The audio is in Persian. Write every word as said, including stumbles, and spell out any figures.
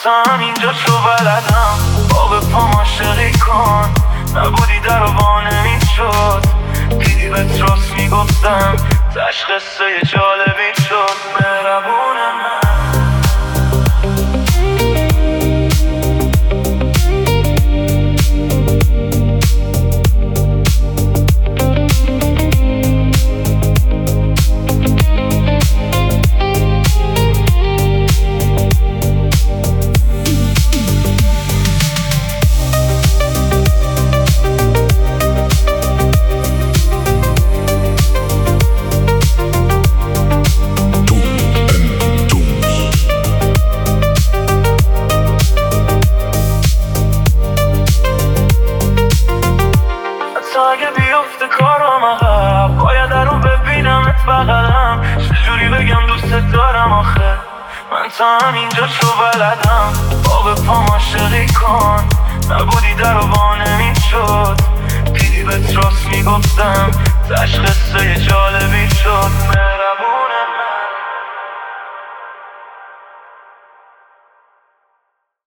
تا همینجا چو بلدم با به پام عاشقی کن، نبودی در و وانه میشد، دیدی بهت راست میگفتم، تش قصه جالبی شد. مهربون من اگه بیفته کارم عقب، باید در اون ببینمت بغلم، چجوری بگم دوست دارم آخه، من تا همینجا چو بلدم با به پام عاشقی کن، نبودی در و وانه میشد، دیدی بهت راست میگفتم، تش قصه جالبی شد. مهربون